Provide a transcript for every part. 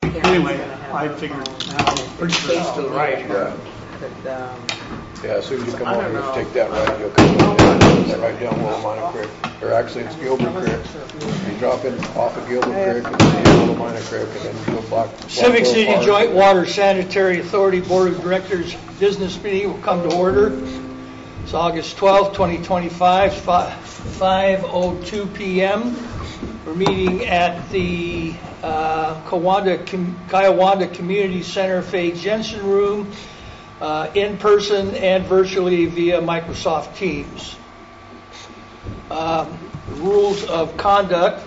Anyway, I figured now, pretty sure it's to the right. Yeah. Yeah, as soon as you come I over, don't you know. take that right, you'll come down, right down Willamina Creek. Or actually, it's Gilbert Creek. You drop in off of Gilbert Creek and then Willamina Creek, and then you go block. Civic City Joint Water Sanitary Authority Board of Directors business meeting will come to order. It's August 12th, 2025, 5:02 p.m. We're meeting at the Kiowanda Community Center Faye Jensen Room, in person and virtually via Microsoft Teams. Rules of conduct.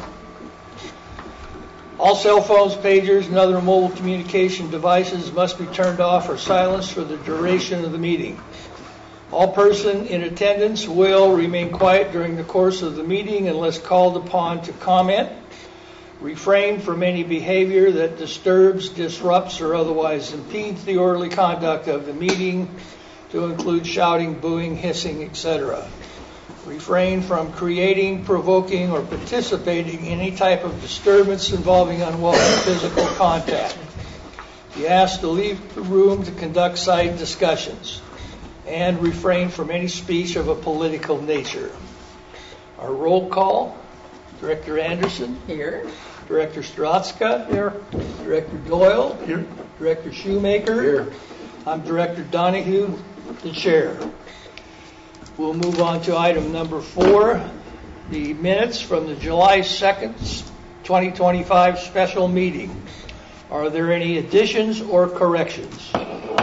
All cell phones, pagers, and other mobile communication devices must be turned off or silenced for the duration of the meeting. All persons in attendance will remain quiet during the course of the meeting unless called upon to comment. Refrain from any behavior that disturbs, disrupts, or otherwise impedes the orderly conduct of the meeting, to include shouting, booing, hissing, etc. Refrain from creating, provoking, or participating in any type of disturbance involving unwelcome physical contact. Be asked to leave the room to conduct side discussions, and refrain from any speech of a political nature. Our roll call: Director Anderson. Here. Director Stratska. Here. Director Doyle. Here. Director Shoemaker. Here. I'm Director Donahue, the chair. We'll move on to item number 4, the minutes from the July 2nd, 2025 special meeting. Are there any additions or corrections?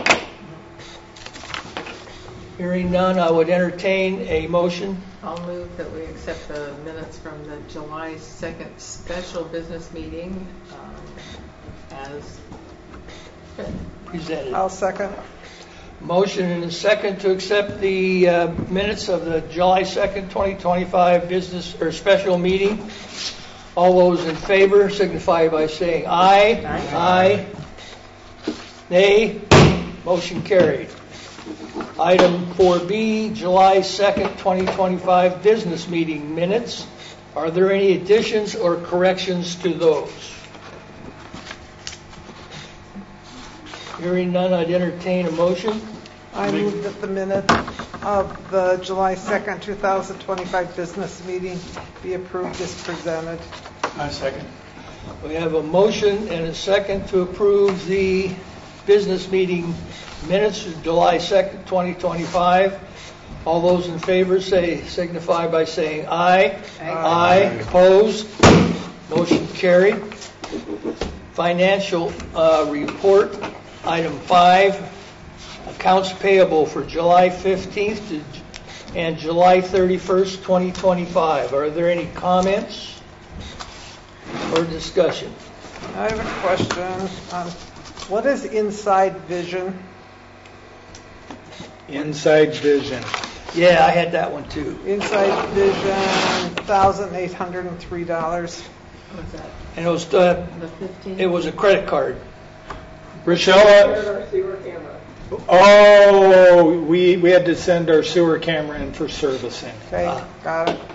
Hearing none, I would entertain a motion. I'll move that we accept the minutes from the July 2nd special business meeting as Presented. I'll second. Motion and a second to accept the minutes of the July 2nd, 2025 business or special meeting. All those in favor signify by saying aye. Aye. Nay. Motion carried. Item 4B, July 2nd, 2025 business meeting minutes. Are there any additions or corrections to those? Hearing none, I'd entertain a motion. I move that the minutes of the July 2nd, 2025 business meeting be approved as presented. I second. We have a motion and a second to approve the business meeting minutes of July 2nd, 2025. All those in favor signify by saying aye. Aye. Opposed? Motion carried. Financial report. Item 5. Accounts payable for July 15th and July 31st, 2025. Are there any comments or discussion? I have a question. What is Inside Vision? Inside Vision. Yeah, I had that one too. Inside Vision, $1,803. what's that? And it was The 15th? it was a credit card. Rochelle, oh, we had to send our sewer camera in for servicing. Okay, got it.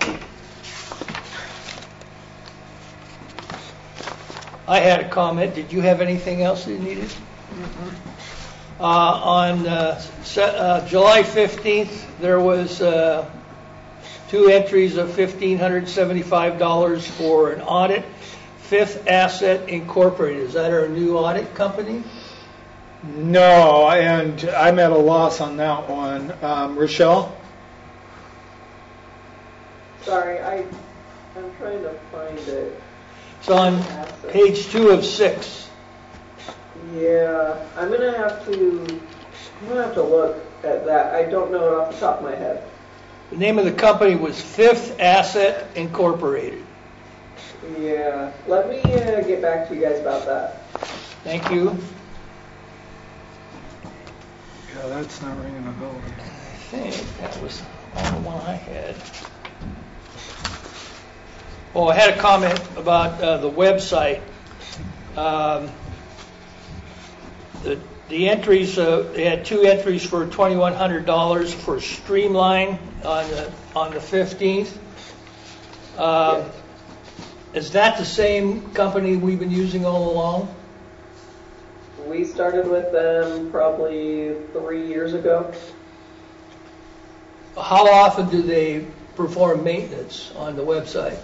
I had a comment. Did you have anything else you needed? On July 15th, there was 2 entries of $1,575 for an audit. Fifth Asset Incorporated. Is that our new audit company? No, and I'm at a loss on that one. Rochelle? Sorry, I'm trying to find it. It's on page 2 of 6. Yeah, I'm gonna have to look at that. I don't know it off the top of my head. The name of the company was Fifth Asset Incorporated. Yeah, let me get back to you guys about that. Thank you. Yeah, that's not ringing a bell. I think that was the one I had. Oh, I had a comment about the website. The entries, they had 2 entries for $2,100 for Streamline on the 15th. Yes. Is that the same company we've been using all along? We started with them probably 3 years ago. How often do they perform maintenance on the website?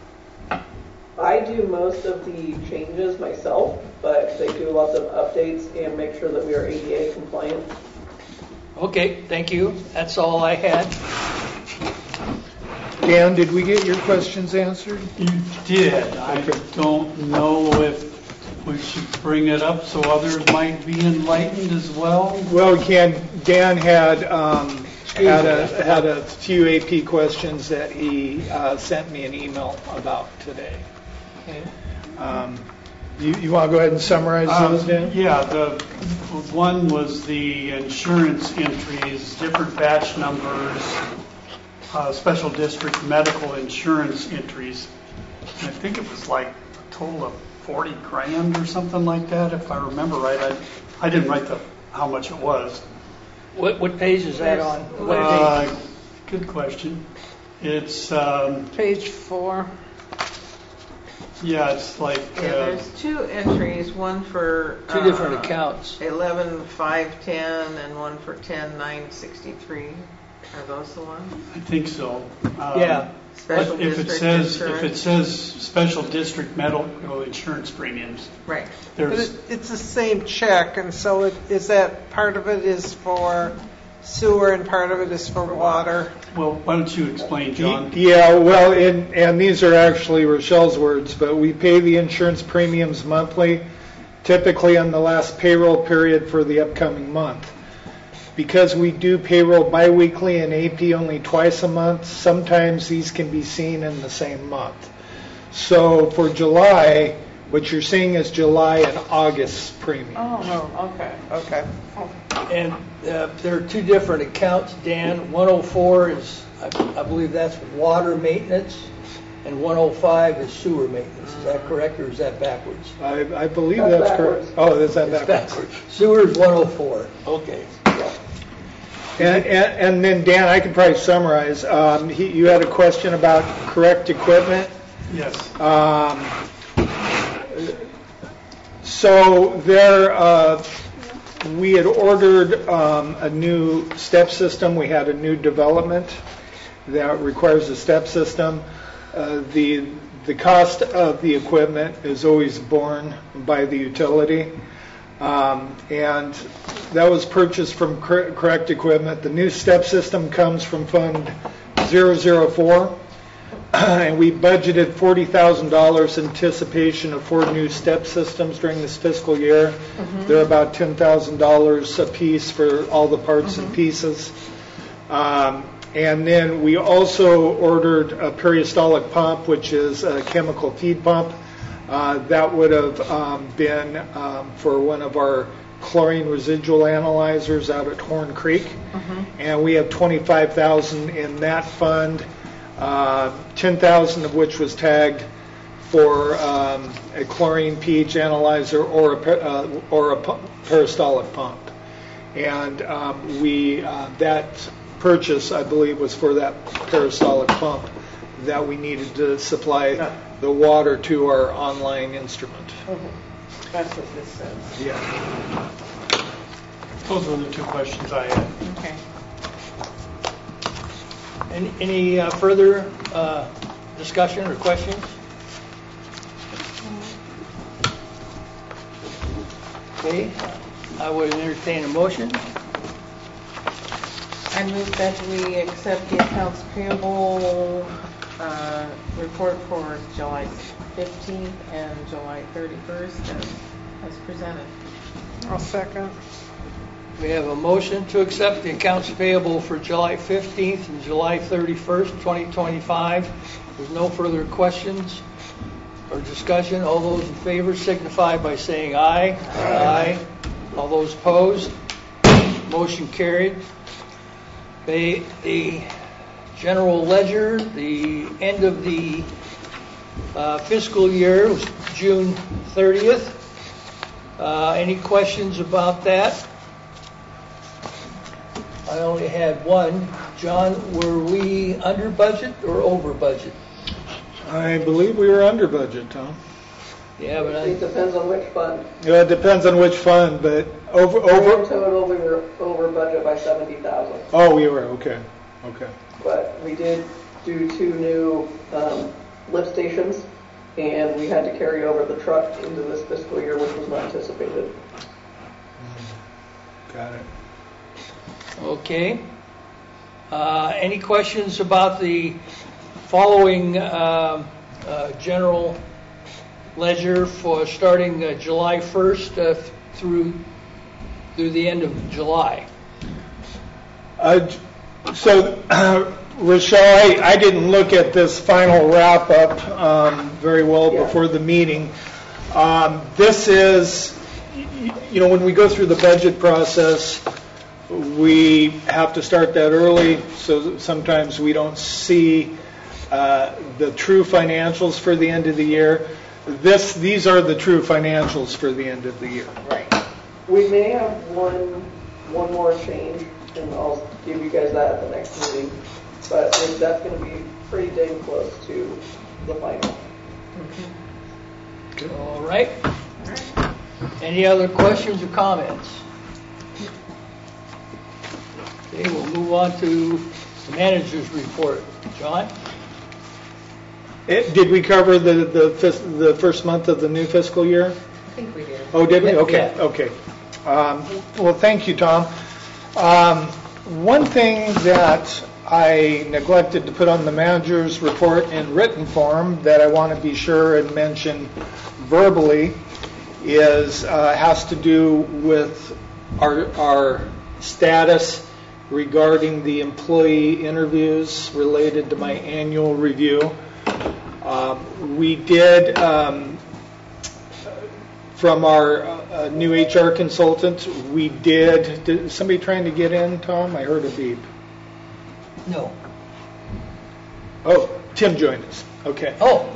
I do most of the changes myself, but they do lots of updates and make sure that we are ADA compliant. Okay, thank you. That's all I had. Dan, did we get your questions answered? You did. I don't know if we should bring it up so others might be enlightened as well. Well, Dan had a few AP questions that he sent me an email about today. Okay. You want to go ahead and summarize those, Dan? Yeah, the one was the insurance entries, different batch numbers, special district medical insurance entries. I think it was like a total of 40 grand or something like that, if I remember right. I didn't write how much it was. What page is that on? What page? Good question. It's Page 4. yeah, it's like There's two entries, one for Two different accounts. 11,510 and one for 10,963. Are those the ones? I think so. Yeah. Special But if district it says special district medical insurance premiums, Right. But there's it's the same check, and so is that part of it is for sewer and part of it is for water? well. Why don't you explain, John? Yeah, well, and these are actually Rochelle's words, but we pay the insurance premiums monthly, typically on the last payroll period for the upcoming month. Because we do payroll biweekly and AP only twice a month, sometimes these can be seen in the same month. So for July, what you're seeing is July and August premiums. Oh, okay. And there are two different accounts, Dan. 104 is, I believe that's water maintenance, and 105 is sewer maintenance. Is that correct, or is that backwards? I believe That's that's correct. backwards. Oh, is that It's backwards? backwards. Sewer is 104. Okay. And then, Dan, I can probably summarize. You had a question about correct equipment. Yes. So we had ordered a new step system. We had a new development that requires a step system. The cost of the equipment is always borne by the utility. And that was purchased from Correct Equipment. The new step system comes from Fund 004. And we budgeted $40,000 in anticipation of 4 new step systems during this fiscal year. They're about $10,000 a piece for all the parts and pieces. And then we also ordered a peristaltic pump, which is a chemical feed pump. That would have been for one of our chlorine residual analyzers out at Horn Creek. And we have $25,000 in that fund. 10,000 of which was tagged for a chlorine pH analyzer or a peristaltic pump, and that purchase, I believe, was for that peristaltic pump that we needed to supply the water to our online instrument. That's what this says. Yeah. Those were the two questions I had. Okay. Any further discussion or questions? Okay, I would entertain a motion. I move that we accept the accounts payable report for July 15th and July 31st as presented. I'll second. We have a motion to accept the accounts payable for July 15th and July 31st, 2025. There's no further questions or discussion. All those in favor signify by saying aye. Aye. All those opposed? Motion carried. The general ledger, the end of the fiscal year was June 30th. Any questions about that? I only had one. John, were we under budget or over budget? I believe we were under budget, Tom. Yeah, but It depends on which fund. It depends on which fund, but In over, total, we were over budget by 70,000. oh, we were, okay. But we did do 2 new lift stations, and we had to carry over the truck into this fiscal year, which was not anticipated. Got it. Okay. Any questions about the following general ledger for starting July 1st through the end of July? So, Rochelle, I didn't look at this final wrap-up very well before the meeting. This is, when we go through the budget process, we have to start that early, so sometimes we don't see the true financials for the end of the year. These are the true financials for the end of the year. Right. We may have one more change, and I'll give you guys that at the next meeting. But that's going to be pretty dang close to the final. All right. Any other questions or comments? Okay, we'll move on to the manager's report. John? Did we cover the first month of the new fiscal year? I think we did. Oh, did we? Yeah. Okay, okay. Well, thank you, Tom. One thing that I neglected to put on the manager's report in written form that I want to be sure and mention verbally has to do with our status regarding the employee interviews related to my annual review. We did, from our new HR consultant, did somebody trying to get in, Tom? I heard a beep. No. Oh, Tim joined us. Okay. Oh.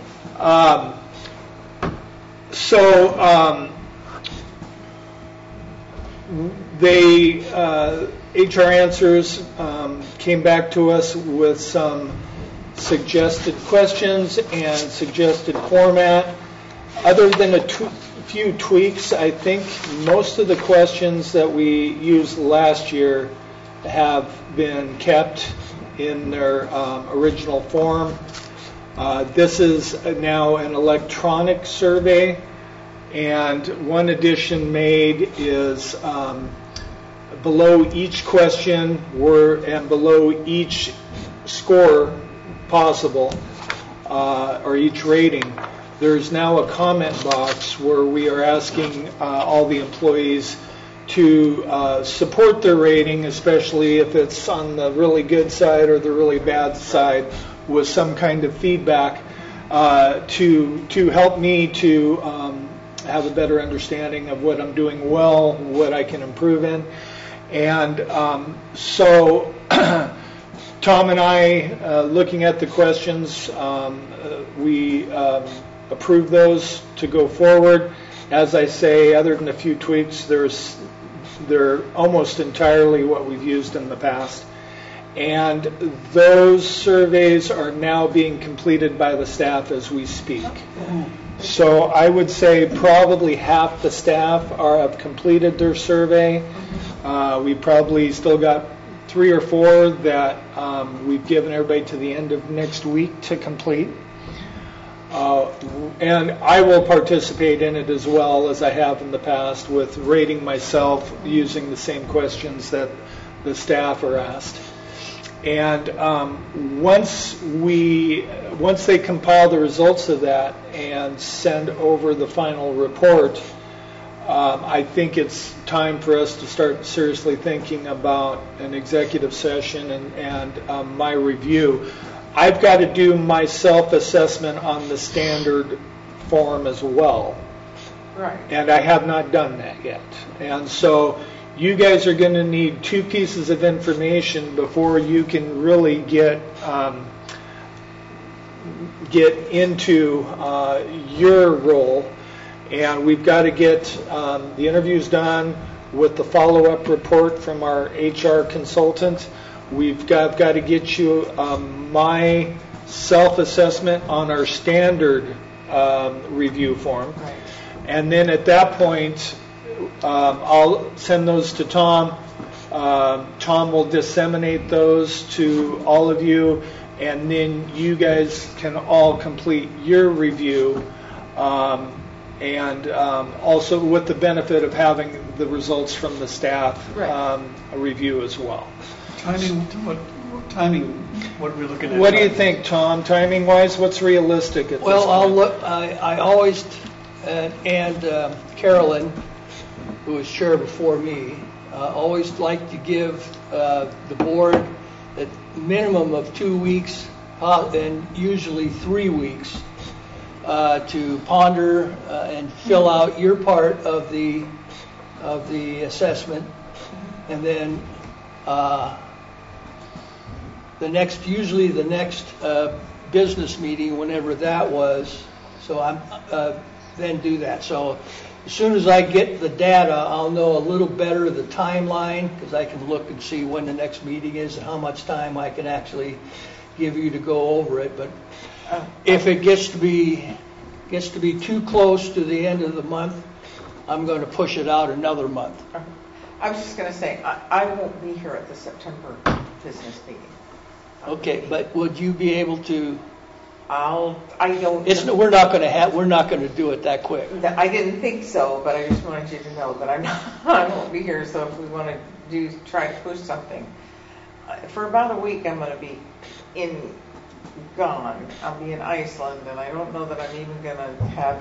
HR Answers came back to us with some suggested questions and suggested format. Other than a few tweaks, I think most of the questions that we used last year have been kept in their original form. This is now an electronic survey, and one addition made is below each question and below each score possible, or each rating, there's now a comment box where we are asking all the employees to support their rating, especially if it's on the really good side or the really bad side, with some kind of feedback to help me to have a better understanding of what I'm doing well, what I can improve in. And so Tom and I, looking at the questions, we approved those to go forward. As I say, other than a few tweaks, they're almost entirely what we've used in the past. And those surveys are now being completed by the staff as we speak. So I would say probably half the staff have completed their survey. We probably still got 3 or 4 that we've given everybody to the end of next week to complete. And I will participate in it as well as I have in the past with rating myself using the same questions that the staff are asked. And once they compile the results of that and send over the final report, I think it's time for us to start seriously thinking about an executive session and my review. I've got to do my self-assessment on the standard form as well. Right. And I have not done that yet. And so you guys are going to need 2 pieces of information before you can really get into your role. And we've got to get the interviews done with the follow-up report from our HR consultant. We've got to get you my self-assessment on our standard review form. Right. And then at that point, I'll send those to Tom. Tom will disseminate those to all of you, and then you guys can all complete your review, and also with the benefit of having the results from the staff Right. review as well. Timing, what are we looking at? What do you think, Tom? Timing wise, what's realistic at this Well, I'll point? look, I always, and Carolyn, who was chair before me, always like to give the board a minimum of 2 weeks, and usually 3 weeks, to ponder and fill out your part of the assessment, and then usually the next business meeting, whenever that was, so I'm then do that. So as soon as I get the data, I'll know a little better the timeline, because I can look and see when the next meeting is and how much time I can actually give you to go over it. But if it gets to be too close to the end of the month, I'm going to push it out another month. I was just going to say, I won't be here at the September business meeting. Okay, but would you be able to? I don't. We're not going to do it that quick. I didn't think so, but I just wanted you to know that I won't be here. So if we want to try to push something for about a week, I'm going to be gone. I'll be in Iceland, and I don't know that I'm even going to have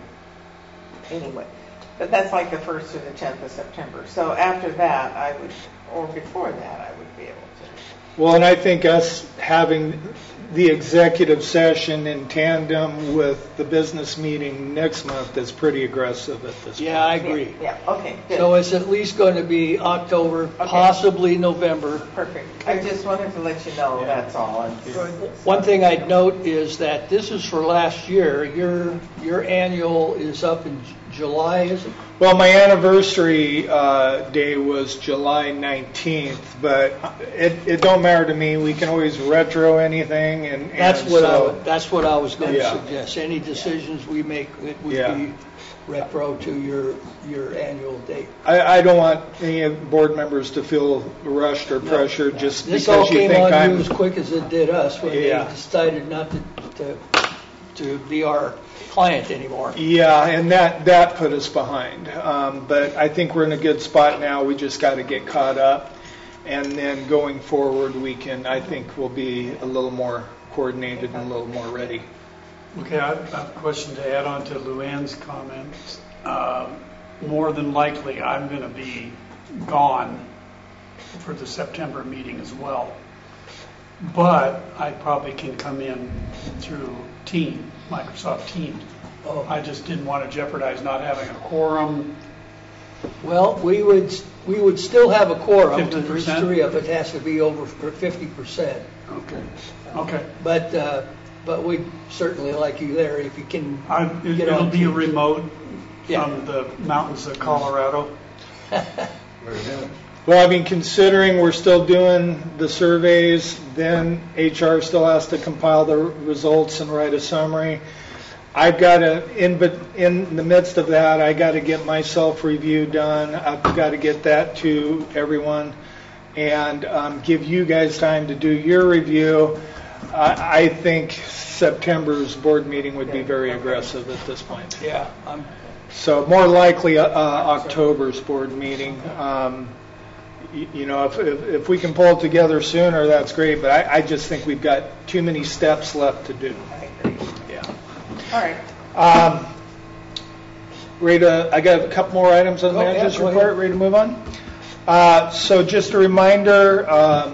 anyway. But that's like the 1st to the 10th of September. So after that, or before that, I would be able to. Well, and I think us having the executive session in tandem with the business meeting next month is pretty aggressive at this point. Yeah, I agree. Yeah, okay, good. So it's at least going to be October, possibly November. Perfect. I just wanted to let you know, that's all. One thing I'd note is that this is for last year. Your annual is up in July, is it? Well, my anniversary day was July 19th, but it don't matter to me. We can always retro anything, and That's what I was going to Yeah. suggest. Any decisions we make, it would Yeah. be retro to your annual date. I don't want any board members to feel rushed or pressured just This all because you came think on I'm. you as quick as it did us when Yeah. they decided not to be our client anymore. Yeah, and that put us behind. But I think we're in a good spot now. We just got to get caught up, and then going forward, I think we'll be a little more coordinated and a little more ready. Okay, I have a question to add on to Luann's comments. More than likely, I'm going to be gone for the September meeting as well. But I probably can come in through Microsoft Teams. Oh. I just didn't want to jeopardize not having a quorum. Well, we would still have a quorum. The 50%? history of it has to be over 50%. Okay. But we'd certainly like you there if you can get It'll on. be a remote Yeah. from the mountains of Colorado. Well, I mean, considering we're still doing the surveys, then HR still has to compile the results and write a summary. I've got to, in the midst of that, I got to get my self-review done. I've got to get that to everyone and give you guys time to do your review. I think September's board meeting would be very aggressive at this point. Yeah. So more likely October's board meeting. If we can pull it together sooner, that's great. But I just think we've got too many steps left to do. I agree. Yeah. All right. Rita, I got a couple more items on the manager's go report. ahead. Ready to move on? So just a reminder,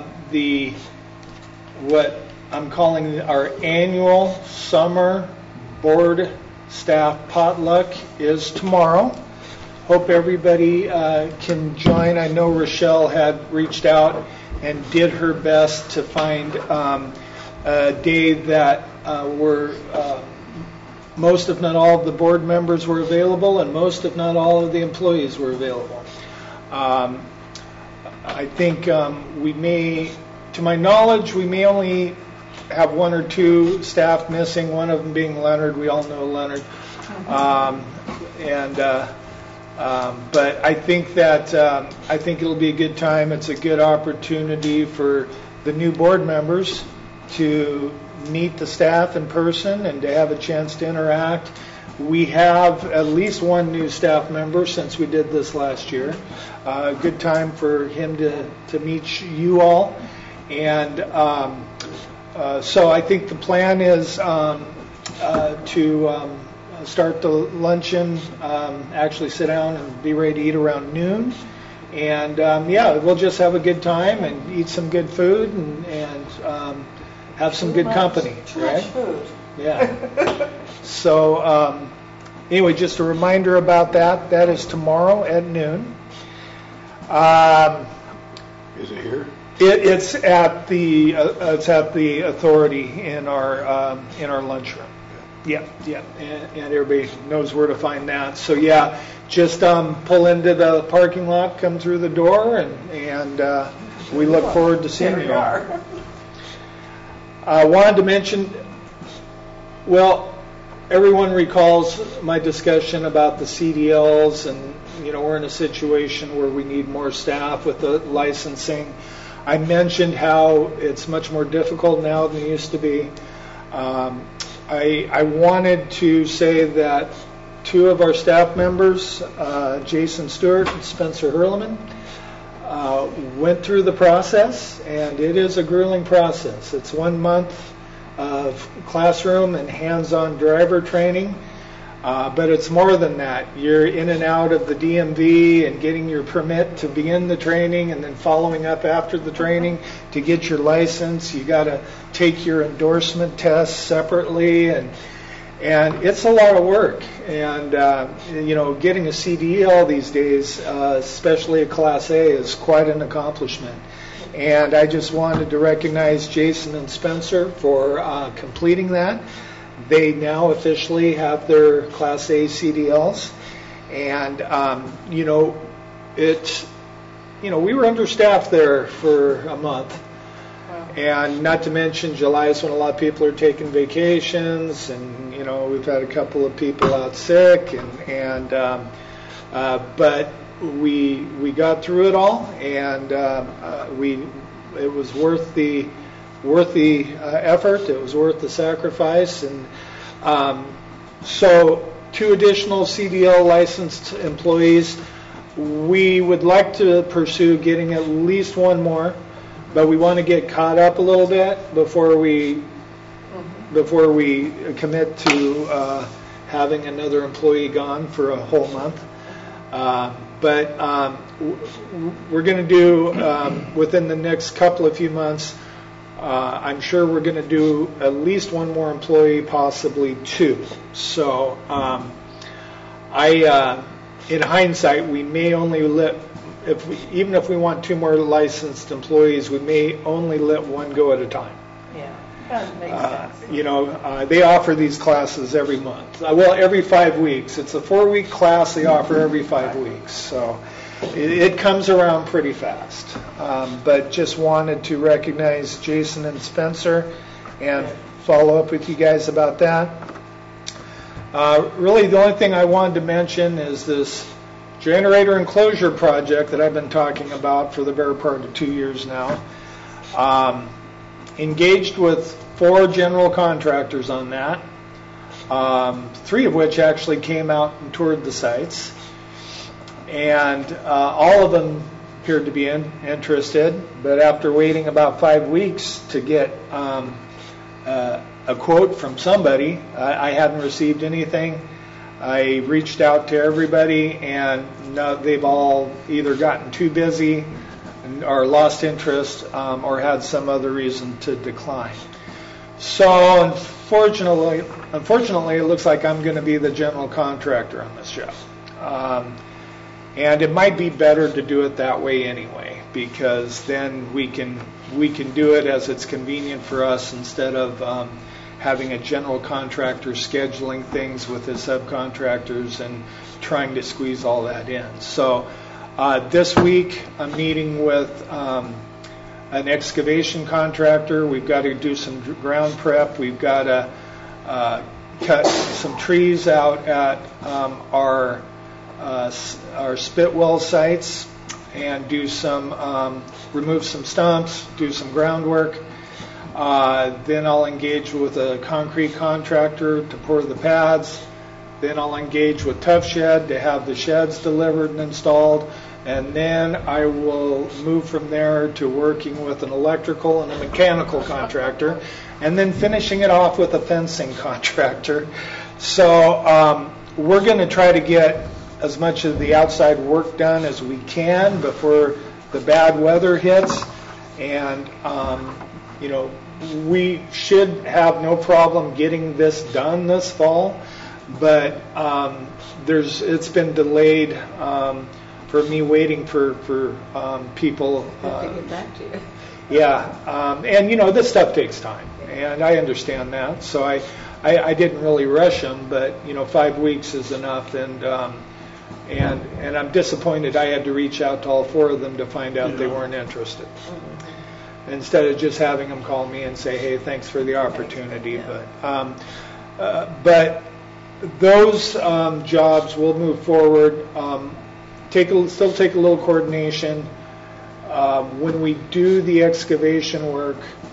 what I'm calling our annual summer board staff potluck is tomorrow. Hope everybody can join. I know Rochelle had reached out and did her best to find a day that most, if not all, of the board members were available, and most, if not all, of the employees were available. I think we may, to my knowledge, we may only have one or two staff missing, one of them being Leonard. We all know Leonard. But I think that I think it'll be a good time. It's a good opportunity for the new board members to meet the staff in person and to have a chance to interact. We have at least one new staff member since we did this last year. A good time for him to meet you all. And so I think the plan is to start the luncheon, actually sit down and be ready to eat around noon. And we'll just have a good time and eat some good food and have some good company, right? Food. Yeah. So anyway, just a reminder about that. That is tomorrow at noon. Is it here? It's at the authority in our lunchroom. Yeah, and everybody knows where to find that. So yeah, just pull into the parking lot, come through the door, and we look forward to seeing you all. I wanted to mention, well, everyone recalls my discussion about the CDLs, and we're in a situation where we need more staff with the licensing. I mentioned how it's much more difficult now than it used to be. I wanted to say that two of our staff members, Jason Stewart and Spencer Hurleman, went through the process, and it is a grueling process. It's 1 month of classroom and hands-on driver training, but it's more than that. You're in and out of the DMV and getting your permit to begin the training, and then following up after the training to get your license. You got to take your endorsement tests separately, and it's a lot of work. And getting a CDL these days, especially a Class A, is quite an accomplishment. And I just wanted to recognize Jason and Spencer for completing that. They now officially have their Class A CDLs, and we were understaffed there for a month. And not to mention July is when a lot of people are taking vacations, and we've had a couple of people out sick, but we got through it all, and it was worth the effort. It was worth the sacrifice, and so 2 additional CDL licensed employees. We would like to pursue getting at least 1 more. But we want to get caught up a little bit before we commit to having another employee gone for a whole month. But we're going to do within the next few months. I'm sure we're going to do at least 1 more employee, possibly 2. So in hindsight, we may only even if we want 2 more licensed employees, we may only let 1 go at a time. Yeah, that makes sense. They offer these classes every month. Every 5 weeks. It's a 4-week class they offer every 5 weeks. So it comes around pretty fast. But just wanted to recognize Jason and Spencer and follow up with you guys about that. Really, the only thing I wanted to mention is this generator enclosure project that I've been talking about for the better part of 2 years now. Engaged with 4 general contractors on that, 3 of which actually came out and toured the sites, and all of them appeared to be interested, but after waiting about 5 weeks to get a quote from somebody, I hadn't received anything. I reached out to everybody, and they've all either gotten too busy or lost interest or had some other reason to decline. So unfortunately, it looks like I'm going to be the general contractor on this job. And it might be better to do it that way anyway, because then we can do it as it's convenient for us instead of having a general contractor scheduling things with his subcontractors and trying to squeeze all that in. So this week I'm meeting with an excavation contractor. We've got to do some ground prep. We've got to cut some trees out at our spit well sites and do some, remove some stumps, do some groundwork. Then I'll engage with a concrete contractor to pour the pads. Then I'll engage with Tough Shed to have the sheds delivered and installed. And then I will move from there to working with an electrical and a mechanical contractor, and then finishing it off with a fencing contractor. So we're going to try to get as much of the outside work done as we can before the bad weather hits. And, we should have no problem getting this done this fall, but it's been delayed for me waiting for people. To get back to you. Yeah, and this stuff takes time, and I understand that. So I didn't really rush them, but 5 weeks is enough, and I'm disappointed I had to reach out to all 4 of them to find out they weren't interested. Instead of just having them call me and say, hey, thanks for the opportunity. But those jobs will move forward. Still take a little coordination. When we do the excavation work,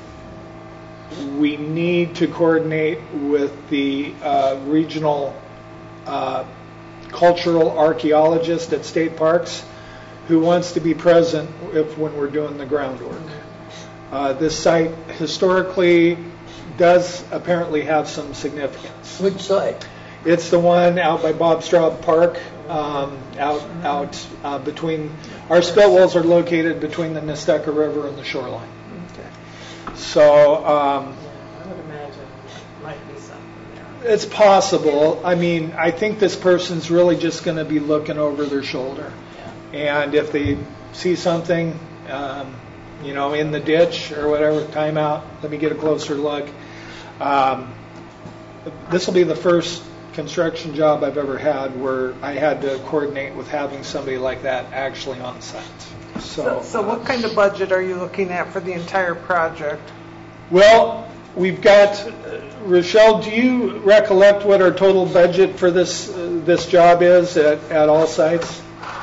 we need to coordinate with the regional cultural archaeologist at state parks who wants to be present when we're doing the groundwork. This site historically does apparently have some significance. Which site? It's the one out by Bob Straub Park, out between, our spit wells are located between the Nestucca River and the shoreline. Okay. So I would imagine there might be something there. it's possible. I mean, I think this person's really just going to be looking over their shoulder. And if they see something, in the ditch or whatever, time out, let me get a closer look. This will be the first construction job I've ever had where I had to coordinate with having somebody like that actually on site. So what kind of budget are you looking at for the entire project? Well, we've got, Rochelle, do you recollect what our total budget for this job is at all sites?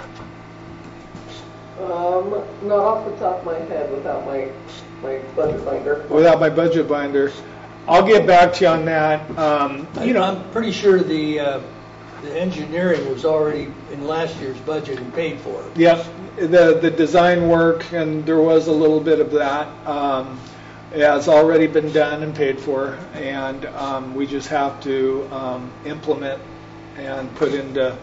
Not off the top of my head without my budget binder. Without my budget binder. I'll get back to you on that. I'm pretty sure the engineering was already in last year's budget and paid for. Yep, the design work, and there was a little bit of that, has already been done and paid for, and we just have to implement and put into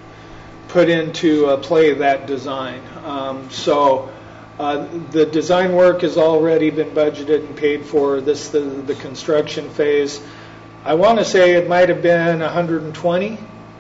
play that design. So the design work has already been budgeted and paid for. The construction phase, I want to say it might have been 120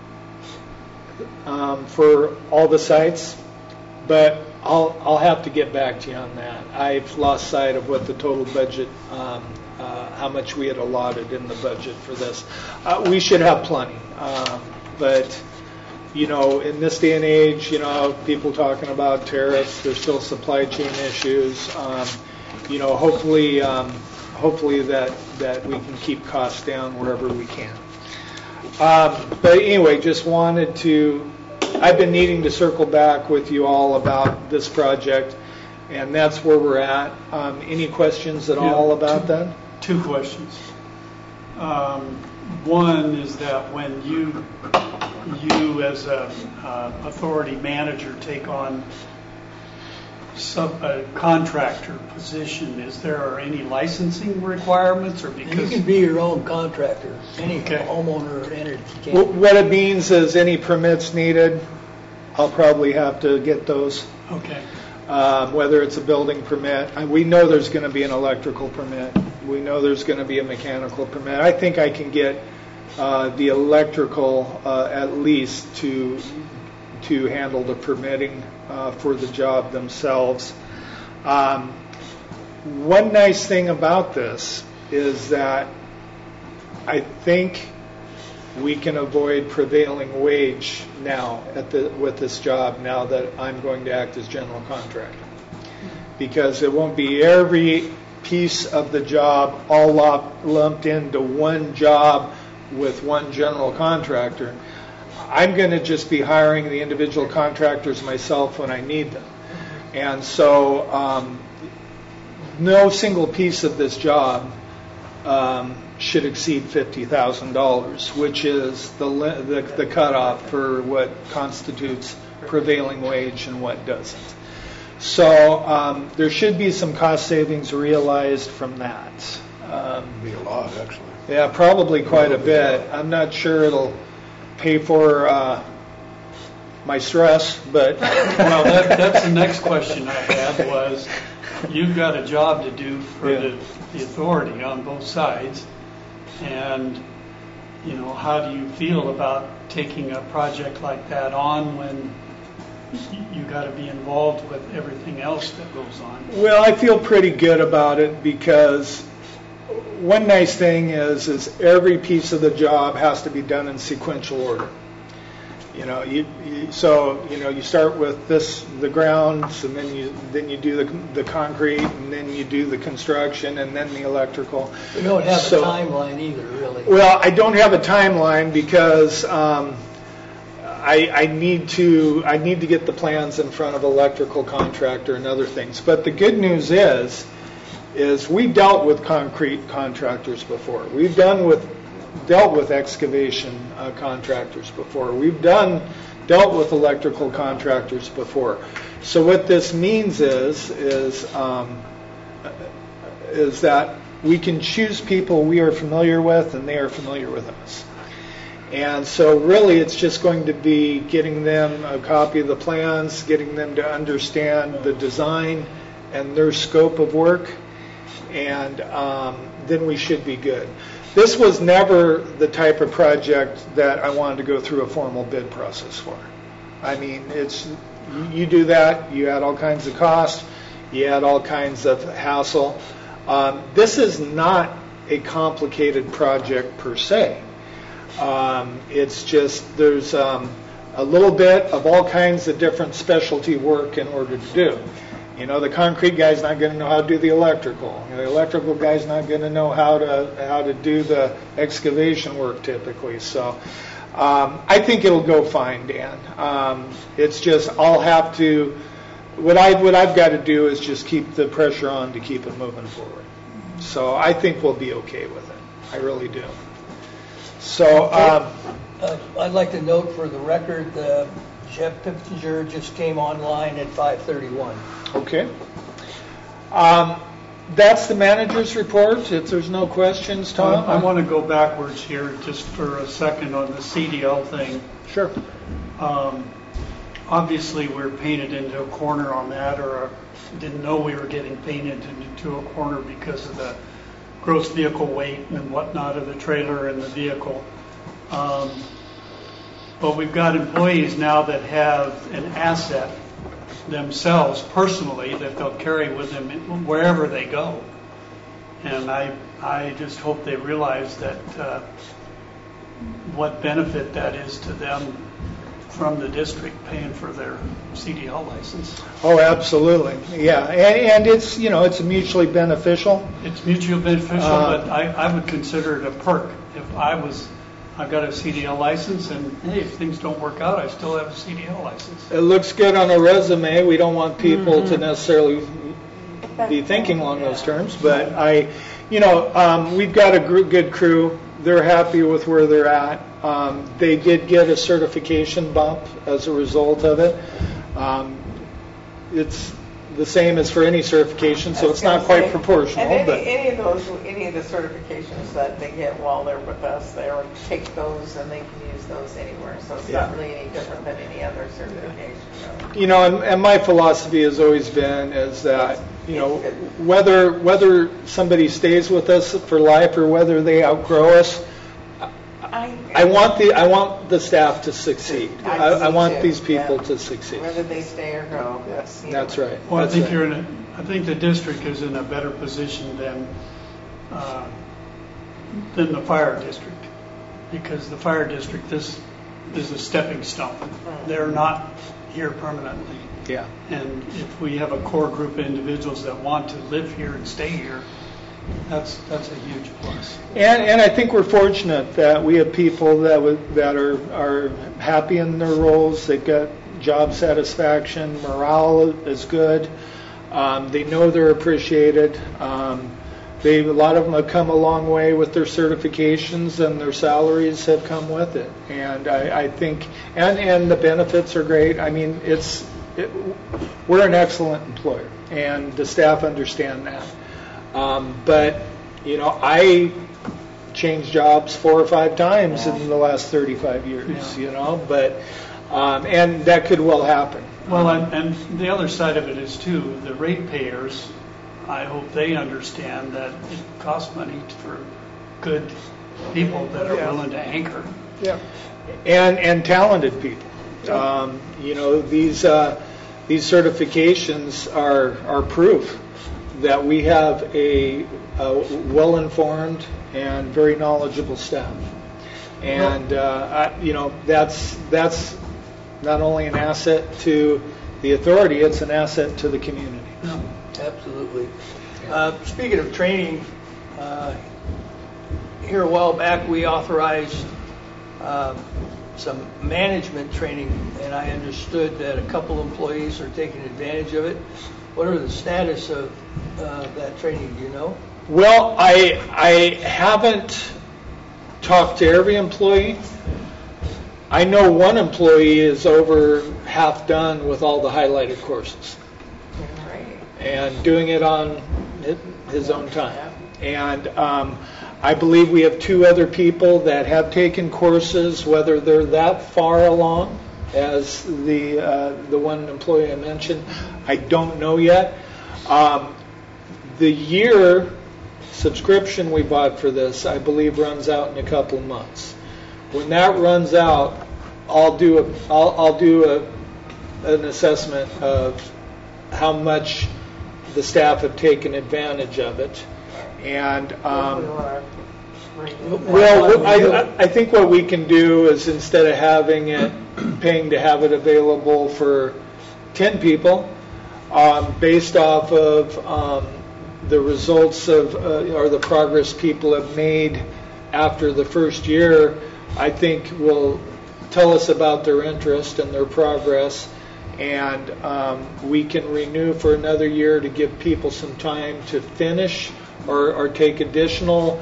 for all the sites, but I'll have to get back to you on that. I've lost sight of what the total budget, how much we had allotted in the budget for this. We should have plenty, but in this day and age, people talking about tariffs, there's still supply chain issues. Hopefully that we can keep costs down wherever we can. But anyway, just I've been needing to circle back with you all about this project, and that's where we're at. Any questions at all about that? 2 questions. One is that when you as a authority manager take on a contractor position, is there any licensing requirements, or because You can be your own contractor, any homeowner or entity can. What it means is any permits needed, I'll probably have to get those. Okay. Whether it's a building permit, we know there's going to be an electrical permit. We know there's going to be a mechanical permit. I think I can get the electrical at least to handle the permitting for the job themselves. One nice thing about this is that I think we can avoid prevailing wage now with this job, now that I'm going to act as general contractor. because it won't be every piece of the job all lumped into one job with one general contractor. I'm going to just be hiring the individual contractors myself when I need them. And so no single piece of this job should exceed $50,000, which is the cutoff for what constitutes prevailing wage and what doesn't. So there should be some cost savings realized from that. Be a lot, actually. Yeah, probably quite a bit. I'm not sure it'll pay for my stress, but Well, that's the next question I had was, you've got a job to do for Yeah. the authority on both sides. And, how do you feel about taking a project like that on when you got to be involved with everything else that goes on? well, I feel pretty good about it because one nice thing is every piece of the job has to be done in sequential order. You start with the grounds, and then you do the concrete, and then you do the construction, and then the electrical. We don't have So- a timeline either, really. Well, I don't have a timeline because I need to get the plans in front of electrical contractor and other things. But the good news is we dealt with concrete contractors before. We've dealt with excavation contractors before. We've dealt with electrical contractors before. So what this means is that we can choose people we are familiar with, and they are familiar with us. And so really it's just going to be getting them a copy of the plans, getting them to understand the design and their scope of work, and then we should be good. This was never the type of project that I wanted to go through a formal bid process for. I mean, you do that, you add all kinds of cost, you add all kinds of hassle. This is not a complicated project per se. It's just there's a little bit of all kinds of different specialty work in order to do. The concrete guy's not going to know how to do the electrical. The electrical guy's not going to know how to do the excavation work typically. So I think it'll go fine, Dan. It's just I'll have to. What I've got to do is just keep the pressure on to keep it moving forward. So I think we'll be okay with it. I really do. So I'd like to note for the record, Jeff Pippinger just came online at 5:31. okay. That's the manager's report. If there's no questions, Tom? I want to go backwards here just for a second on the CDL thing. Sure. Obviously, we're painted into a corner on that, or didn't know we were getting painted into a corner because of the gross vehicle weight and whatnot of the trailer and the vehicle. But we've got employees now that have an asset themselves personally that they'll carry with them wherever they go. And I just hope they realize that what benefit that is to them from the district paying for their CDL license. Oh, absolutely. Yeah, and it's it's mutually beneficial. It's mutually beneficial, but I would consider it a perk. If I've got a CDL license, and hey, if things don't work out, I still have a CDL license. It looks good on a resume. We don't want people to necessarily be thinking along those terms, but we've got a good crew. They're happy with where they're at. They did get a certification bump as a result of it. It's the same as for any certification, so it's not quite proportional. And But any of the certifications that they get while they're with us, they take those and they can use those anywhere. So it's not really any different than any other certification. and my philosophy has always been is that whether somebody stays with us for life or whether they outgrow us, I want the staff to succeed. I want these people to succeed. Whether they stay or go. Yes, that's right. Well, That's I think right. I think the district is in a better position than the fire district, because the fire district, this is a stepping stone. They're not here permanently. Yeah. And if we have a core group of individuals that want to live here and stay here, that's a huge plus. And I think we're fortunate that we have people that are happy in their roles. They've got job satisfaction, morale is good. They know they're appreciated. A lot of them have come a long way with their certifications, and their salaries have come with it. And I think, and the benefits are great. I mean, we're an excellent employer, and the staff understand that. But, I changed jobs 4 or 5 times in the last 35 years, but, and that could well happen. Well, and the other side of it is, too, the ratepayers, I hope they understand that it costs money for good people that are willing to anchor. Yeah. And talented people. These certifications are proof that we have a well-informed and very knowledgeable staff. And, that's not only an asset to the authority, it's an asset to the community. Yeah. Absolutely. Speaking of training, here a while back we authorized some management training, and I understood that a couple employees are taking advantage of it. What are the status of that training, do you know? Well, I haven't talked to every employee. I know one employee is over half done with all the highlighted courses. And doing it on his own time. And I believe we have 2 other people that have taken courses, whether they're that far along as the one employee I mentioned, I don't know yet. The year subscription we bought for this, I believe, runs out in a couple months. When that runs out, I'll do an assessment of how much the staff have taken advantage of it. And I think what we can do is, instead of paying to have it available for 10 people, based off of the results of or the progress people have made after the first year, I think will tell us about their interest and their progress. And we can renew for another year to give people some time to finish or take additional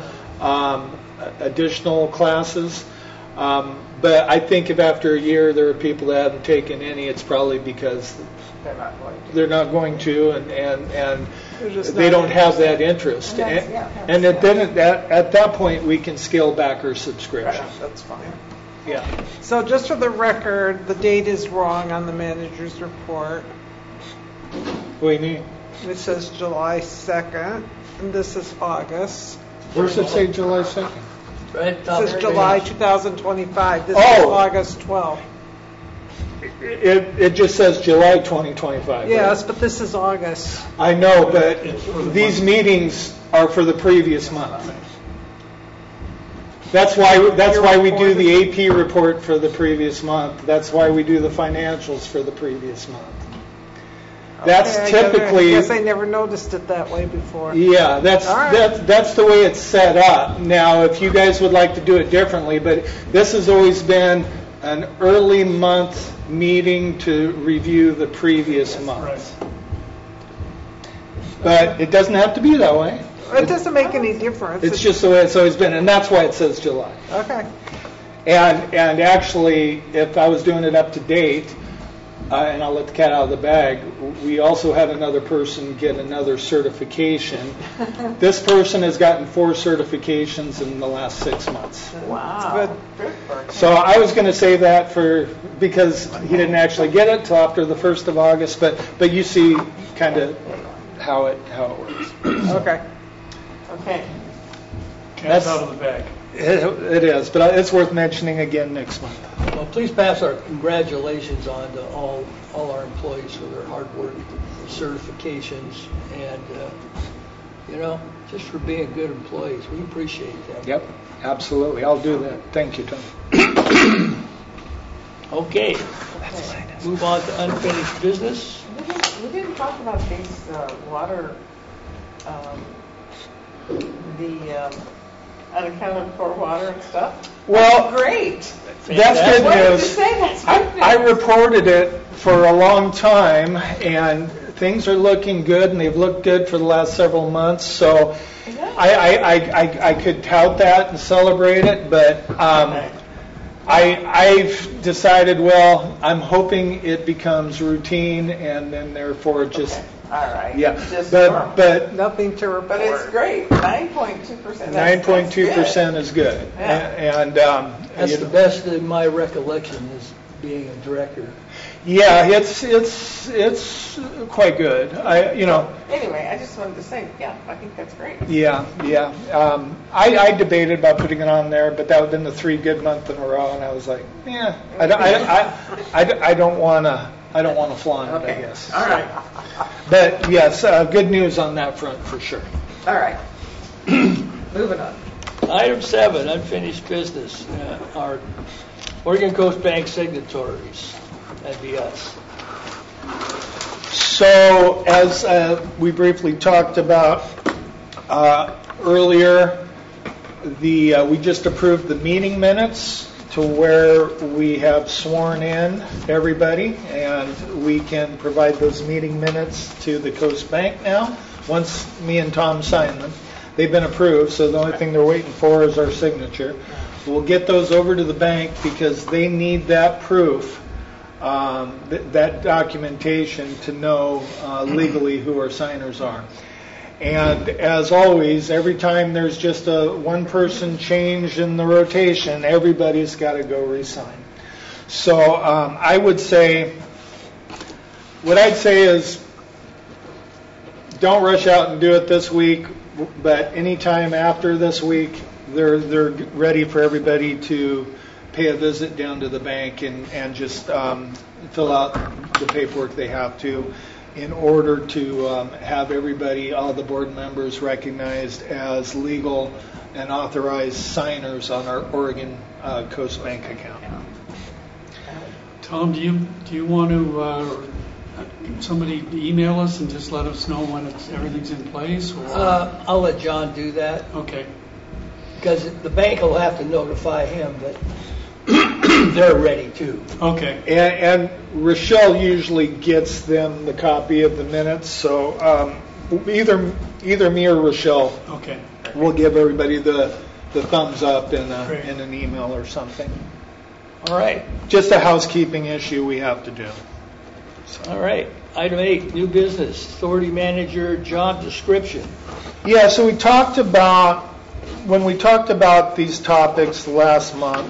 classes. But I think if after a year there are people that haven't taken any, it's probably because they're not going to, and they don't have that interest. And then at that point we can scale back our subscription. That's fine. Yeah. So just for the record, the date is wrong on the manager's report. What do you mean? It says July 2nd, and this is August. Where does it say July 2nd? Right. It says July 2025. This is August 12th. It just says July 2025. Yes, right? But this is August. I know, but these meetings are for the previous month. That's why we do the AP report for the previous month. That's why we do the financials for the previous month. That's typically. I guess I never noticed it that way before. Yeah, that's the way it's set up. Now, if you guys would like to do it differently, but this has always been an early month meeting to review the previous month. Right. But it doesn't have to be that way. It doesn't make any difference. It's just the way it's always been, and that's why it says July. Okay. And actually, if I was doing it up to date, and I'll let the cat out of the bag, we also had another person get another certification. This person has gotten 4 certifications in the last 6 months. Wow. Good. So I was going to say that because he didn't actually get it till after the 1st of August, but you see kind of how it works. Okay. Okay. Cat's out of the bag. It is, but it's worth mentioning again next month. Well, please pass our congratulations on to all our employees for their hard work, certifications, and just for being good employees. We appreciate that. Yep, absolutely. I'll do that. Thank you, Tom. Okay, move on to unfinished business. We didn't talk about these water, the unaccounted for water and stuff. Well, Great. that's good What did you news. say? That's good news. I reported it for a long time, and things are looking good, and they've looked good for the last several months. So Yeah. I could tout that and celebrate it, but Okay. I've decided, well, I'm hoping it becomes routine, and then therefore just, All right. yeah. Just But Nothing to report. But it's great. 9.2%. 9.2% is good. Yeah. And That's you the know, best in my recollection is being a director. yeah, it's quite good. Anyway, I just wanted to say, yeah, I think that's great. Yeah. I debated about putting it on there, but that would have been the 3 good months in a row, and I was like, yeah, I don't want to flaunt it, I Okay. guess. All right. But yes, good news on that front for sure. All right. Moving on. Item 7, unfinished business. Our Oregon Coast Bank signatories. That'd be us. So as we briefly talked about earlier, we just approved the meeting minutes to where we have sworn in everybody, and we can provide those meeting minutes to the Coast Bank now. Once me and Tom sign them, they've been approved, so the only thing they're waiting for is our signature. We'll get those over to the bank because they need that proof, that documentation to know legally who our signers are. And as always, every time there's just a one person change in the rotation, everybody's got to go re-sign. So I would say, what I'd say is, don't rush out and do it this week, but anytime after this week, they're ready for everybody to pay a visit down to the bank and just fill out the paperwork they have to in order to have everybody, all the board members, recognized as legal and authorized signers on our Oregon Coast Bank account. Tom, do you want to somebody email us and just let us know when everything's in place? Or? I'll let John do that Okay. because the bank will have to notify him that they're ready too. Okay. And Rochelle usually gets them the copy of the minutes, so either me or Rochelle Okay. will give everybody the thumbs up in Great. an email or something. All right. Just a housekeeping issue we have to do. All right. Item 8, new business, authority manager job description. Yeah, so when we talked about these topics last month,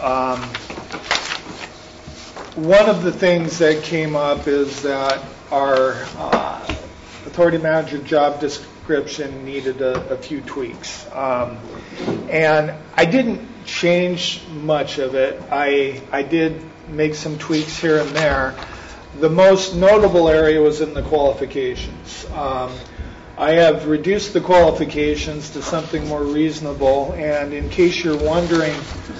one of the things that came up is that our authority manager job description needed a few tweaks. And I didn't change much of it. I did make some tweaks here and there. The most notable area was in the qualifications. I have reduced the qualifications to something more reasonable, and in case you're wondering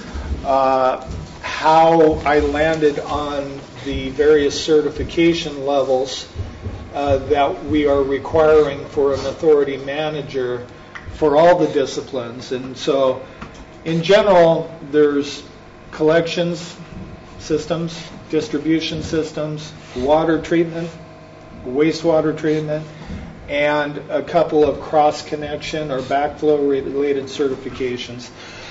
how I landed on the various certification levels that we are requiring for an authority manager for all the disciplines. And so, in general, there's collections systems, distribution systems, water treatment, wastewater treatment, and a couple of cross-connection or backflow-related certifications.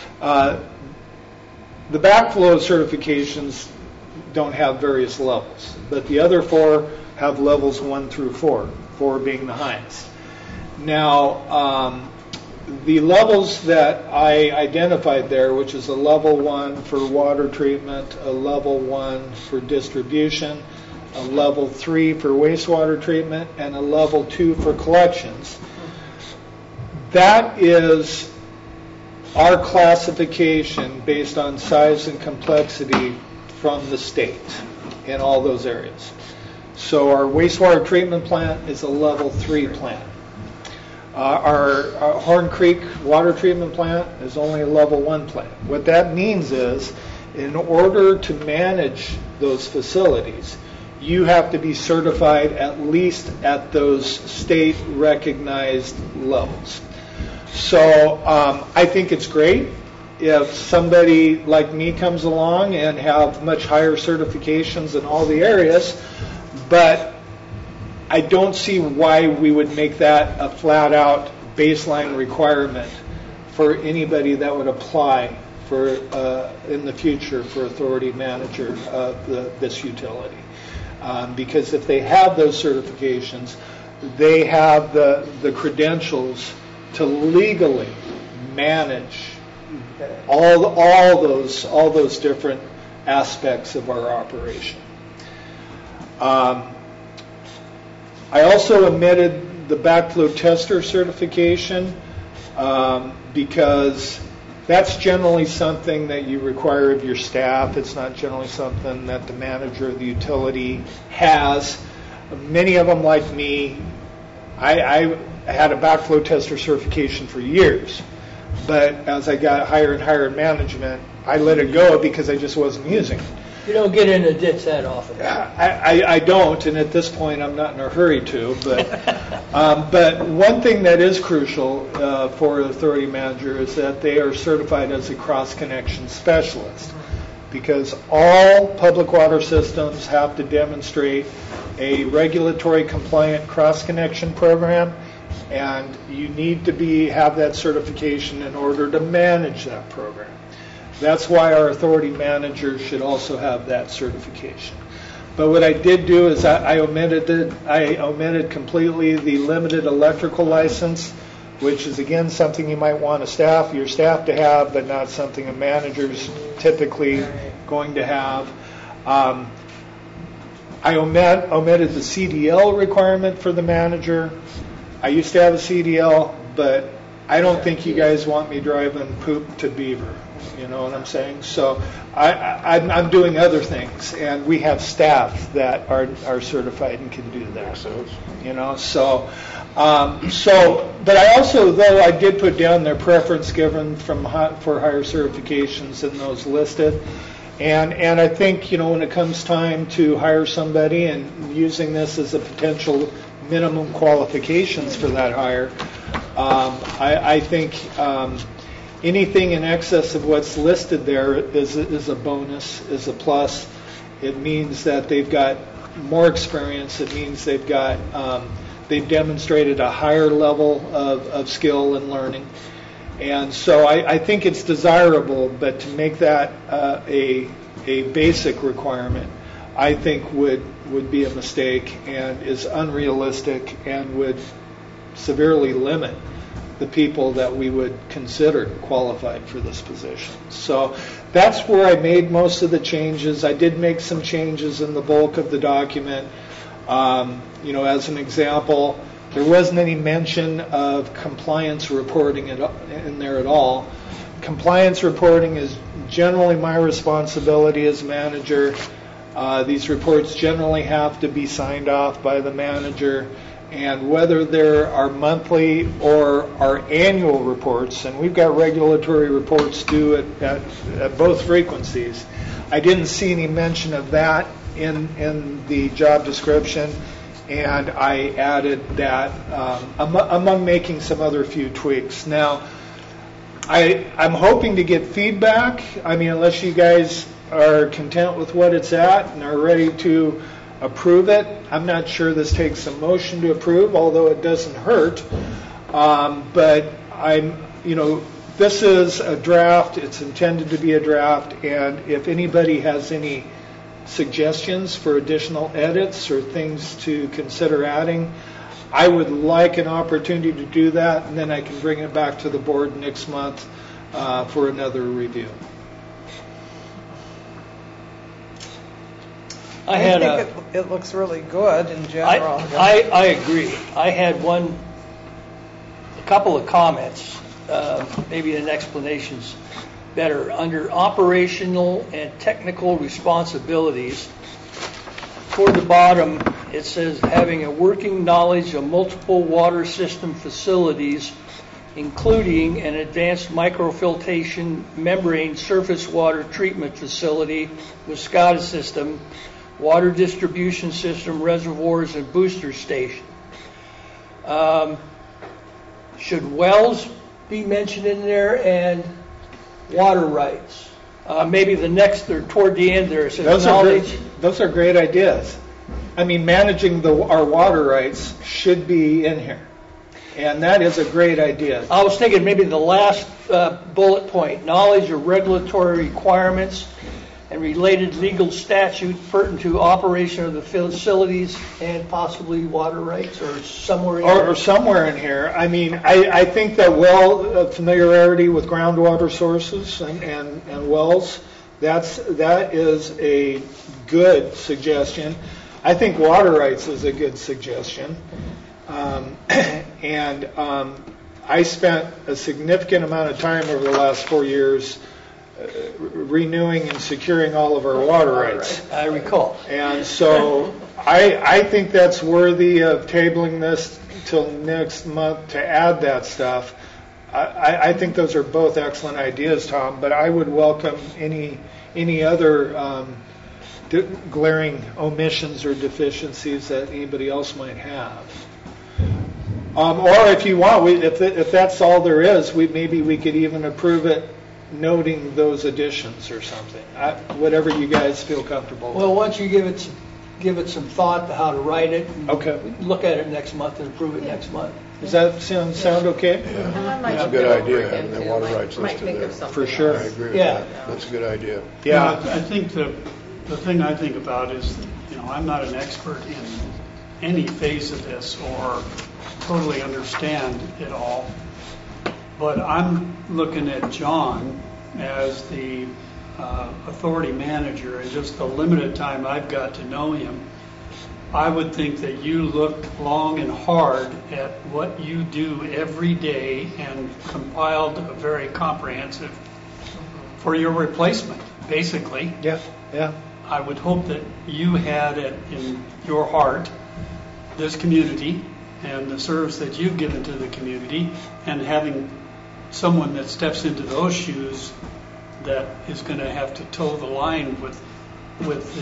The backflow certifications don't have various levels, but the other 4 have levels 1 through 4, 4 being the highest. Now, the levels that I identified there, which is a level 1 for water treatment, a level 1 for distribution, a level 3 for wastewater treatment, and a level 2 for collections. That is our classification based on size and complexity from the state in all those areas. So our wastewater treatment plant is a level 3 plant. Our Horn Creek water treatment plant is only a level 1 plant. What that means is In order to manage those facilities, you have to be certified at least at those state-recognized levels. So I think it's great if somebody like me comes along and have much higher certifications in all the areas, but I don't see why we would make that a flat-out baseline requirement for anybody that would apply for in the future for authority manager of this utility. Because if they have those certifications, they have the credentials to legally manage all those different aspects of our operation. I also omitted the backflow tester certification because that's generally something that you require of your staff. It's not generally something that the manager of the utility has. Many of them, like me, I had a backflow tester certification for years, but as I got higher and higher in management, I let it go because I just wasn't using it. You don't get in a ditch that often. I don't, and at this point I'm not in a hurry to. But one thing that is crucial for an authority manager is that they are certified as a cross-connection specialist, because all public water systems have to demonstrate a regulatory compliant cross-connection program, and you need to have that certification in order to manage that program. That's why our authority managers should also have that certification. But what I did do is I omitted completely the limited electrical license, which is again something you might want your staff to have, but not something a manager's typically going to have. I omitted the CDL requirement for the manager. I used to have a CDL, but I don't think you guys want me driving poop to Beaver. You know what I'm saying? So I'm doing other things, and we have staff that are certified and can do that. You know, so but I also, though, I did put down their preference given for higher certifications in those listed, and I think, you know, when it comes time to hire somebody and using this as a potential minimum qualifications for that hire, I think anything in excess of what's listed there is a bonus, is a plus. It means that they've got more experience. It means they've demonstrated a higher level of skill and learning. And so I think it's desirable, but to make that a basic requirement, I think would be a mistake and is unrealistic and would severely limit the people that we would consider qualified for this position. So that's where I made most of the changes. I did make some changes in the bulk of the document. You know, as an example, there wasn't any mention of compliance reporting in there at all. Compliance reporting is generally my responsibility as manager. These reports generally have to be signed off by the manager, and whether there are monthly or our annual reports, and we've got regulatory reports due at both frequencies. I didn't see any mention of that in the job description, and I added that among making some other few tweaks. Now, I'm hoping to get feedback. I mean, unless you guys are content with what it's at and are ready to approve it, I'm not sure this takes a motion to approve, although it doesn't hurt. But this is a draft. It's intended to be a draft, and if anybody has any suggestions for additional edits or things to consider adding, I would like an opportunity to do that, and then I can bring it back to the board next month for another review. I think it looks really good in general. I agree. I had a couple of comments, maybe an explanation's better. Under operational and technical responsibilities, toward the bottom it says having a working knowledge of multiple water system facilities including an advanced microfiltration membrane surface water treatment facility with SCADA system, water distribution system, reservoirs, and booster station. Should wells be mentioned in there, and water rights? Maybe the next, or toward the end there, it says knowledge. Those are great ideas. I mean, managing our water rights should be in here. And that is a great idea. I was thinking maybe the last bullet point, knowledge of regulatory requirements and related legal statute pertinent to operation of the facilities and possibly water rights, or somewhere in Or somewhere in here. I mean, I think that familiarity with groundwater sources and wells, that is a good suggestion. I think water rights is a good suggestion. I spent a significant amount of time over the last 4 years renewing and securing all of our water rights. I recall. And so I think that's worthy of tabling this till next month to add that stuff. I think those are both excellent ideas, Tom, but I would welcome any other glaring omissions or deficiencies that anybody else might have. Or if you want, if that's all there is, maybe we could even approve it noting those additions or something. Whatever you guys feel comfortable with. Well, once you give it some thought to how to write it, and Okay. look at it next month and approve it next month. Does that sound okay? That's a good idea, having the water rights listed there. For sure. I agree with Yeah. that. That's a good idea. Yeah. I think the thing I think about is, I'm not an expert in any phase of this or totally understand it all, but I'm looking at John as the authority manager, and just the limited time I've got to know him, I would think that you looked long and hard at what you do every day and compiled a very comprehensive for your replacement, basically. Yeah. I would hope that you had it in your heart, this community, and the service that you've given to the community, and having someone that steps into those shoes that is going to have to toe the line with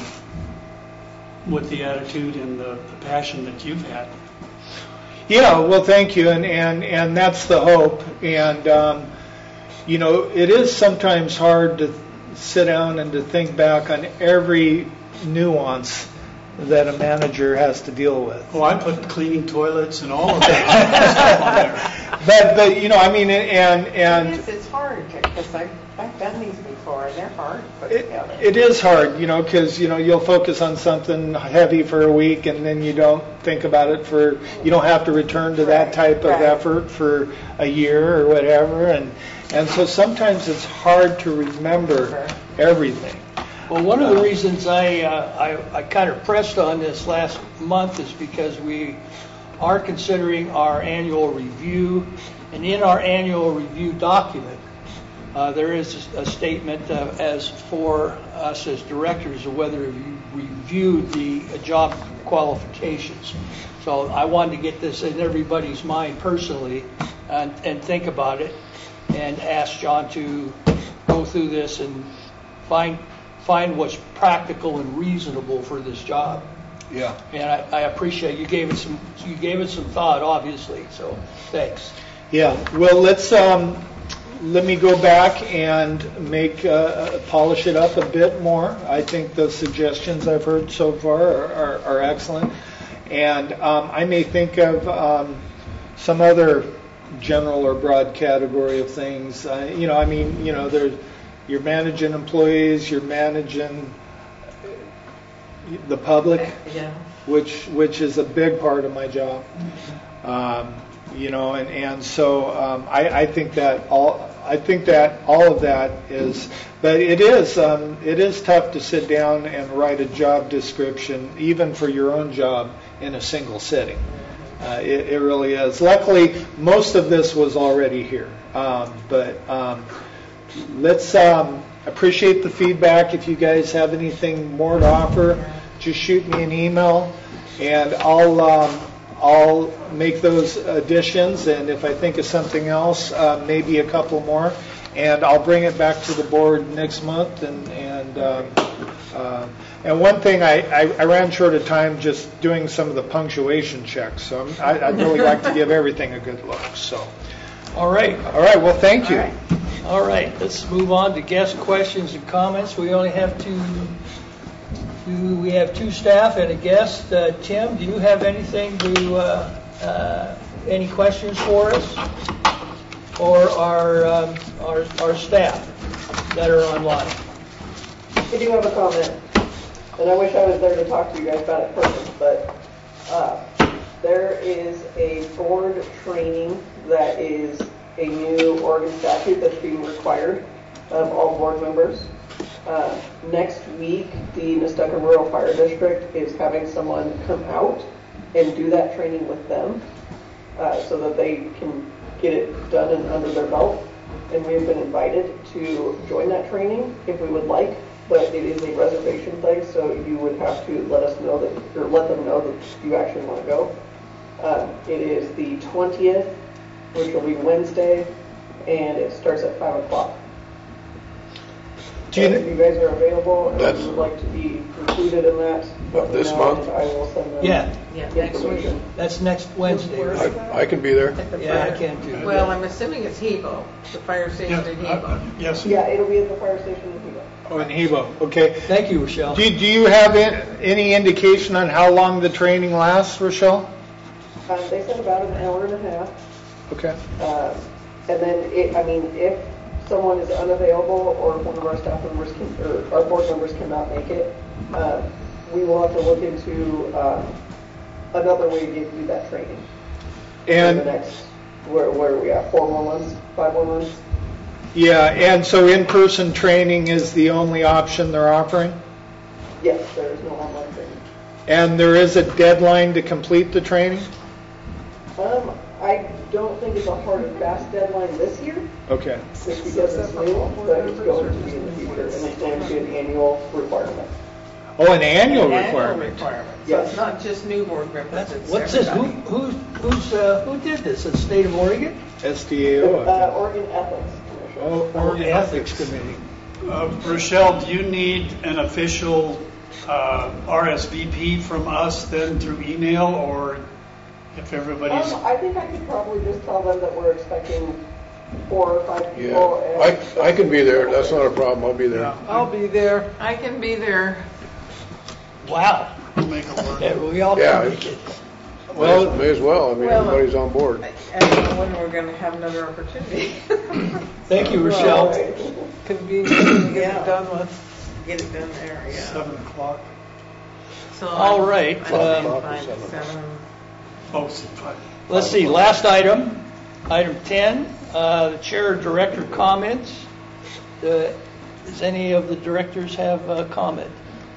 the attitude and the passion that you've had. Yeah, well, thank you, and that's the hope. And it is sometimes hard to sit down and to think back on every nuance that a manager has to deal with. Oh, I put cleaning toilets and all of that stuff on there. But I mean, and It's hard, because I've done these before, and they're hard to put together. it is hard, because you'll focus on something heavy for a week, and then you don't think about it you don't have to return to that type of effort for a year or whatever, and so sometimes it's hard to remember everything. Well, one of the reasons I kind of pressed on this last month is because we are considering our annual review, and in our annual review document, there is a statement as for us as directors of whether you reviewed the job qualifications. So I wanted to get this in everybody's mind personally and think about it, and ask John to go through this and find what's practical and reasonable for this job. Yeah. And I appreciate you gave it some thought, obviously. So thanks. Yeah. Well, let me go back and polish it up a bit more. I think the suggestions I've heard so far are excellent, and I may think of some other general or broad category of things. You're managing employees, you're managing the public, which is a big part of my job. So I think that all of that is, but it is tough to sit down and write a job description, even for your own job, in a single sitting. It really is. Luckily, most of this was already here, but let's appreciate the feedback. If you guys have anything more to offer, just shoot me an email, and I'll make those additions, and if I think of something else, maybe a couple more, and I'll bring it back to the board next month. And one thing, I ran short of time just doing some of the punctuation checks, so I'd really like to give everything a good look. So, All right. well, thank you. All right, let's move on to guest questions and comments. We only have we have two staff and a guest. Tim, do you have anything any questions for us, or our staff that are online? I do have a comment, and I wish I was there to talk to you guys about it first, but there is a board training that is a new Oregon statute that's being required of all board members. Next week, the Nestucca Rural Fire District is having someone come out and do that training with them so that they can get it done and under their belt. And we have been invited to join that training if we would like, but it is a reservation thing, so you would have to let us know that, or let them know that you actually want to go. It is the 20th, which will be Wednesday, and it starts at 5 o'clock. If you guys are available and would like to be included in that, let me this know, month? and I will send them Yeah, information. that's next Wednesday. Right? I can be there. Yeah, I can't do that. Well, I'm assuming it's Hebo, the fire station in Hebo. Yes. Yeah, it'll be at the fire station in Hilo. Oh, in Hebo, okay. Thank you, Rochelle. Do you have any indication on how long the training lasts, Rochelle? They said about an hour and a half. Okay. And then, if someone is unavailable or if one of our staff members or our board members cannot make it, we will have to look into another way to give you that training. And For the next, where are we at? 4 more months? 5 more months? yeah, and so in-person training is the only option they're offering? Yes, there is no online training. And there is a deadline to complete the training? I don't think it's a hard and fast deadline this year, Okay. just because it's new, but it's going to be in the future, and it's going to be an annual requirement. Oh, an annual Annual requirement. requirement. So Yes. it's not just new board members, it's What's this? everybody. Who did this? The state of Oregon? SDAO. I think. Oregon Ethics Commission. Oh, Or the ethics committee? Rochelle, do you need an official RSVP from us then through email, or if everybody's... I think I could probably just tell them that we're expecting 4 or 5 Yeah, people. And I can be there. That's not a problem. I'll be there. Yeah, I'll be there. I can be there. Wow. we'll make it work. Yeah, we all Yeah. can make it. Well, may as well. I mean, Well, everybody's on board. I don't know when we're going to have another opportunity. Thank you, Rochelle. Convenient to get Yeah. it done with. Get it done there, yeah. 7 o'clock. So All right, I'm fine at 7. Oh, 5. Let's see, last item, item 10, the chair or director comments. Does any of the directors have a comment?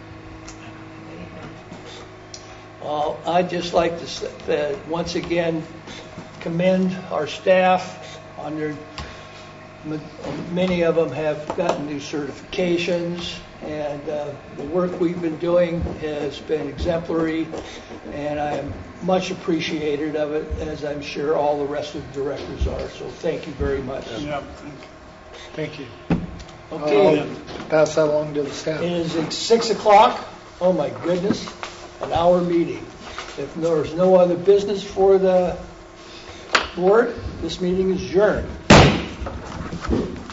Well, I'd just like to once again commend our staff on their, many of them have gotten new certifications, and the work we've been doing has been exemplary, and I am much appreciated of it, as I'm sure all the rest of the directors are. So thank you very much. Yeah, Thank you. Okay, I'll pass that along to the staff. it is 6 o'clock. Oh my goodness, an hour meeting. If there's no other business for the board, this meeting is adjourned.